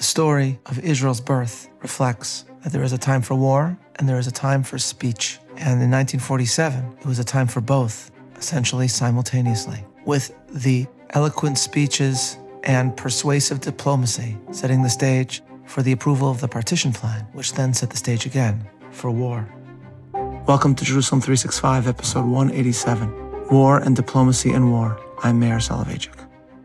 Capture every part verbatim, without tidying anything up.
story of Israel's birth reflects that there is a time for war and there is a time for speech. And in nineteen forty-seven, it was a time for both, essentially simultaneously, with the eloquent speeches and persuasive diplomacy setting the stage for the approval of the partition plan, which then set the stage again for war. Welcome to Jerusalem three sixty-five, episode one eighty-seven, War and Diplomacy in War. I'm Meir Soloveichik.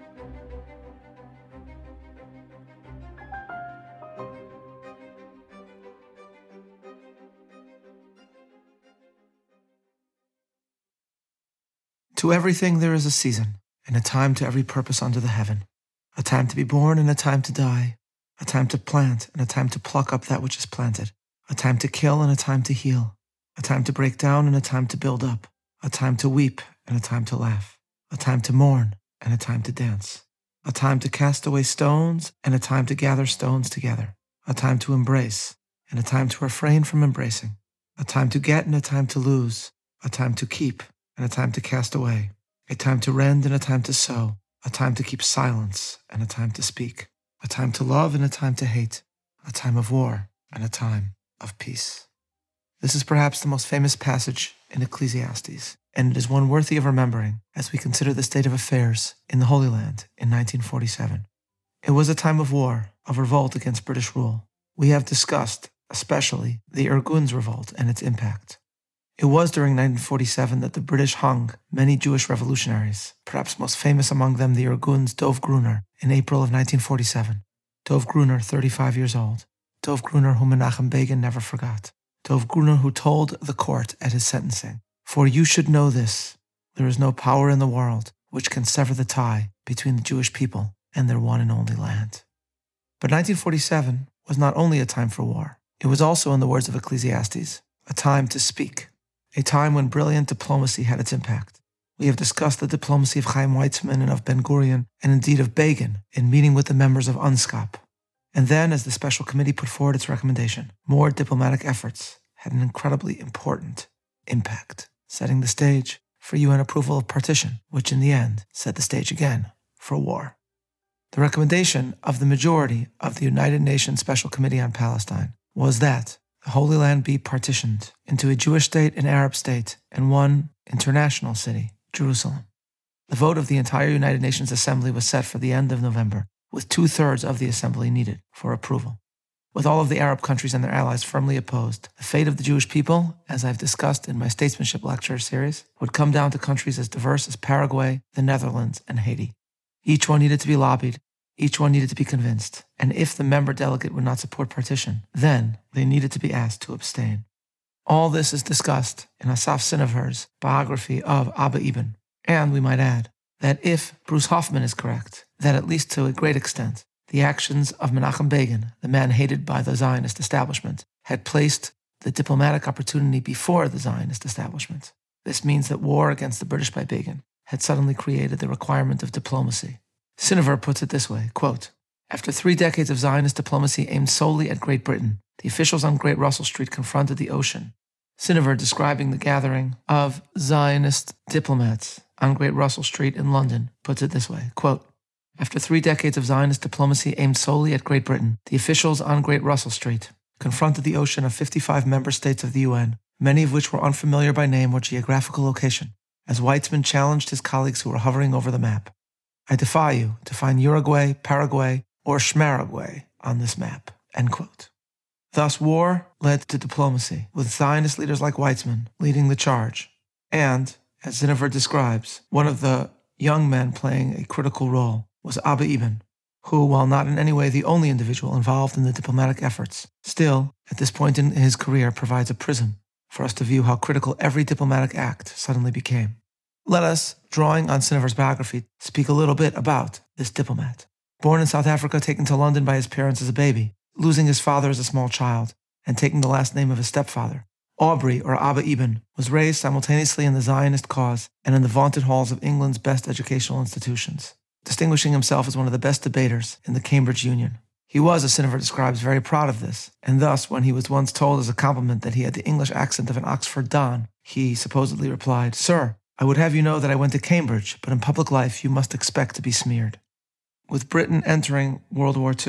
To everything there is a season, and a time to every purpose under the heaven, a time to be born and a time to die, a time to plant and a time to pluck up that which is planted, a time to kill and a time to heal, a time to break down and a time to build up, a time to weep and a time to laugh, a time to mourn and a time to dance, a time to cast away stones and a time to gather stones together, a time to embrace and a time to refrain from embracing, a time to get and a time to lose, a time to keep and a time to cast away, a time to rend and a time to sow, a time to keep silence and a time to speak, a time to love and a time to hate, a time of war and a time of peace. This is perhaps the most famous passage in Ecclesiastes, and it is one worthy of remembering as we consider the state of affairs in the Holy Land in nineteen forty-seven. It was a time of war, of revolt against British rule. We have discussed, especially, the Irgun's revolt and its impact. It was during nineteen forty-seven that the British hung many Jewish revolutionaries, perhaps most famous among them the Irgun's Dov Gruner, in April of nineteen forty-seven. Dov Gruner, thirty-five years old. Dov Gruner, whom Menachem Begin never forgot. Dov Gruner, who told the court at his sentencing, "For you should know this, there is no power in the world which can sever the tie between the Jewish people and their one and only land." But nineteen forty-seven was not only a time for war. It was also, in the words of Ecclesiastes, a time to speak. A time when brilliant diplomacy had its impact. We have discussed the diplomacy of Chaim Weizmann and of Ben-Gurion, and indeed of Begin, in meeting with the members of UNSCOP. And then, as the special committee put forward its recommendation, more diplomatic efforts had an incredibly important impact, setting the stage for U N approval of partition, which in the end set the stage again for war. The recommendation of the majority of the United Nations Special Committee on Palestine was that the Holy Land be partitioned into a Jewish state, an Arab state, and one international city, Jerusalem. The vote of the entire United Nations Assembly was set for the end of November, with two-thirds of the Assembly needed for approval. With all of the Arab countries and their allies firmly opposed, the fate of the Jewish people, as I've discussed in my Statesmanship lecture series, would come down to countries as diverse as Paraguay, the Netherlands, and Haiti. Each one needed to be lobbied. Each one needed to be convinced, and if the member delegate would not support partition, then they needed to be asked to abstain. All this is discussed in Asaf Sinaver's biography of Abba Eban, and we might add that if Bruce Hoffman is correct, that at least to a great extent, the actions of Menachem Begin, the man hated by the Zionist establishment, had placed the diplomatic opportunity before the Zionist establishment. This means that war against the British by Begin had suddenly created the requirement of diplomacy. Sinaver puts it this way, quote, "After three decades of Zionist diplomacy aimed solely at Great Britain, the officials on Great Russell Street confronted the ocean." Sinaver, describing the gathering of Zionist diplomats on Great Russell Street in London, puts it this way, quote, "After three decades of Zionist diplomacy aimed solely at Great Britain, the officials on Great Russell Street confronted the ocean of fifty-five member states of the U N, many of which were unfamiliar by name or geographical location, as Weizmann challenged his colleagues who were hovering over the map. I defy you to find Uruguay, Paraguay, or Schmaragway on this map," end quote. Thus, war led to diplomacy, with Zionist leaders like Weizmann leading the charge. And, as Sinaver describes, one of the young men playing a critical role was Abba Eban, who, while not in any way the only individual involved in the diplomatic efforts, still, at this point in his career, provides a prism for us to view how critical every diplomatic act suddenly became. Let us, drawing on Sinaver's biography, speak a little bit about this diplomat. Born in South Africa, taken to London by his parents as a baby, losing his father as a small child, and taking the last name of his stepfather, Aubrey, or Abba Eban, was raised simultaneously in the Zionist cause and in the vaunted halls of England's best educational institutions, distinguishing himself as one of the best debaters in the Cambridge Union. He was, as Sinaver describes, very proud of this, and thus, when he was once told as a compliment that he had the English accent of an Oxford Don, he supposedly replied, "Sir, I would have you know that I went to Cambridge, but in public life you must expect to be smeared." With Britain entering World War Two,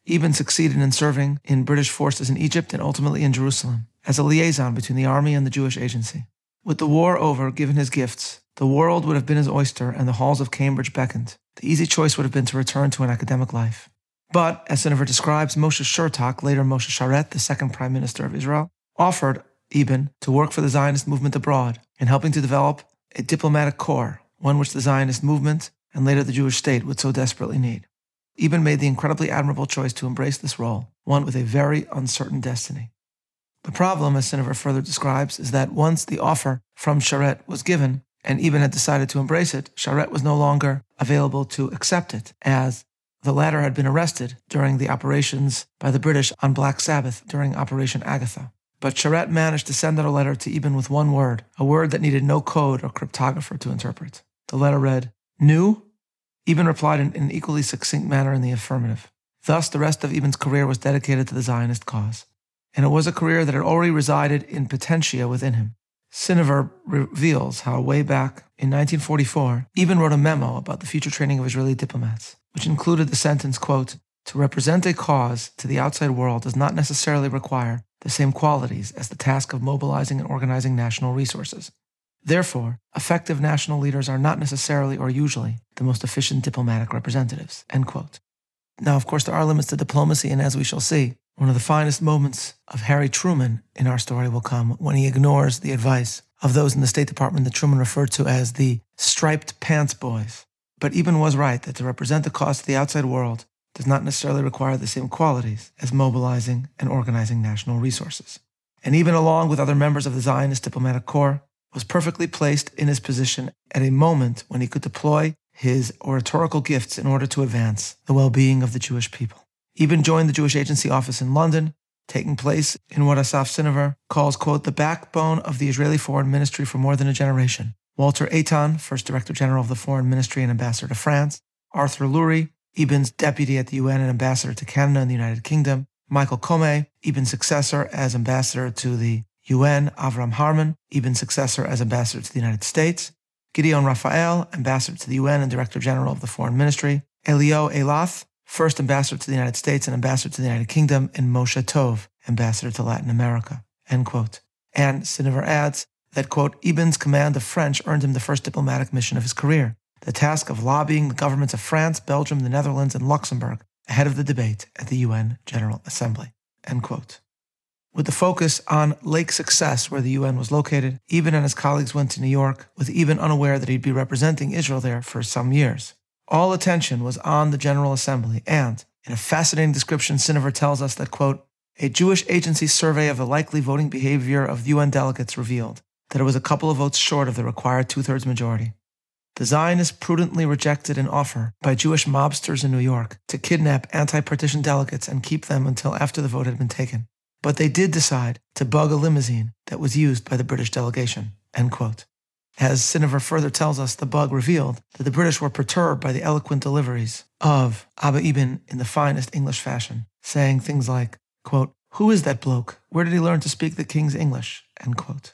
Ibn succeeded in serving in British forces in Egypt and ultimately in Jerusalem as a liaison between the army and the Jewish agency. With the war over, given his gifts, the world would have been his oyster and the halls of Cambridge beckoned. The easy choice would have been to return to an academic life. But, as Sinaver describes, Moshe Shurtak, later Moshe Sharet, the second Prime Minister of Israel, offered Ibn to work for the Zionist movement abroad in helping to develop a diplomatic corps, one which the Zionist movement and later the Jewish state would so desperately need. Ibn made the incredibly admirable choice to embrace this role, one with a very uncertain destiny. The problem, as Sinaver further describes, is that once the offer from Sharet was given, and Ibn had decided to embrace it, Sharet was no longer available to accept it, as the latter had been arrested during the operations by the British on Black Sabbath during Operation Agatha. But Sharet managed to send out a letter to Ibn with one word, a word that needed no code or cryptographer to interpret. The letter read, "New?" Ibn replied in an equally succinct manner in the affirmative. Thus, the rest of Ibn's career was dedicated to the Zionist cause. And it was a career that had already resided in potentia within him. Sinaver reveals how way back in nineteen forty-four, Ibn wrote a memo about the future training of Israeli diplomats, which included the sentence, quote, "To represent a cause to the outside world does not necessarily require the same qualities as the task of mobilizing and organizing national resources. Therefore, effective national leaders are not necessarily or usually the most efficient diplomatic representatives," end quote. Now, of course, there are limits to diplomacy, and as we shall see, one of the finest moments of Harry Truman in our story will come when he ignores the advice of those in the State Department that Truman referred to as the striped pants boys. But Ibn was right that to represent the cause to the outside world does not necessarily require the same qualities as mobilizing and organizing national resources. And Ibn, along with other members of the Zionist diplomatic corps, was perfectly placed in his position at a moment when he could deploy his oratorical gifts in order to advance the well-being of the Jewish people. Ibn joined the Jewish Agency office in London, taking place in what Asaf Sinaver calls, quote, "the backbone of the Israeli foreign ministry for more than a generation." Walter Eitan, first Director General of the Foreign Ministry and Ambassador to France, Arthur Lurie, Ibn's deputy at the U N and ambassador to Canada and the United Kingdom, Michael Comey, Ibn's successor as ambassador to the U N, Avram Harman, Ibn's successor as ambassador to the United States, Gideon Raphael, ambassador to the U N and Director General of the Foreign Ministry, Elio Eilath, first ambassador to the United States and ambassador to the United Kingdom, and Moshe Tov, ambassador to Latin America, end quote. And Sinaver adds that, quote, "Ibn's command of French earned him the first diplomatic mission of his career, the task of lobbying the governments of France, Belgium, the Netherlands, and Luxembourg ahead of the debate at the U N General Assembly," end quote. With the focus on Lake Success, where the U N was located, Ibn and his colleagues went to New York, with Ibn unaware that he'd be representing Israel there for some years. All attention was on the General Assembly, and, in a fascinating description, Sinaver tells us that, quote, "A Jewish agency survey of the likely voting behavior of U N delegates revealed that it was a couple of votes short of the required two-thirds majority. The Zionists prudently rejected an offer by Jewish mobsters in New York to kidnap anti-partition delegates and keep them until after the vote had been taken. But they did decide to bug a limousine that was used by the British delegation," end quote. As Sinaver further tells us, the bug revealed that the British were perturbed by the eloquent deliveries of Abba Ibn in the finest English fashion, saying things like, quote, "Who is that bloke? Where did he learn to speak the king's English?" end quote.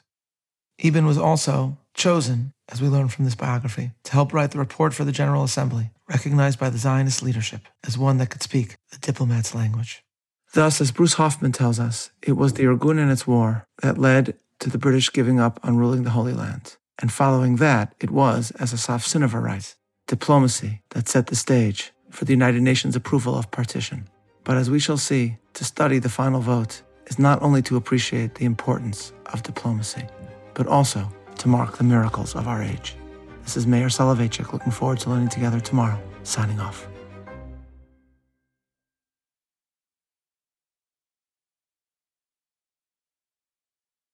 Ibn was also chosen, as we learn from this biography, to help write the report for the General Assembly, recognized by the Zionist leadership as one that could speak the diplomat's language. Thus, as Bruce Hoffman tells us, it was the Irgun and its war that led to the British giving up on ruling the Holy Land. And following that, it was, as Asaf Sinaver writes, diplomacy that set the stage for the United Nations approval of partition. But as we shall see, to study the final vote is not only to appreciate the importance of diplomacy, but also to mark the miracles of our age. This is Meir Soloveichik, looking forward to learning together tomorrow, signing off.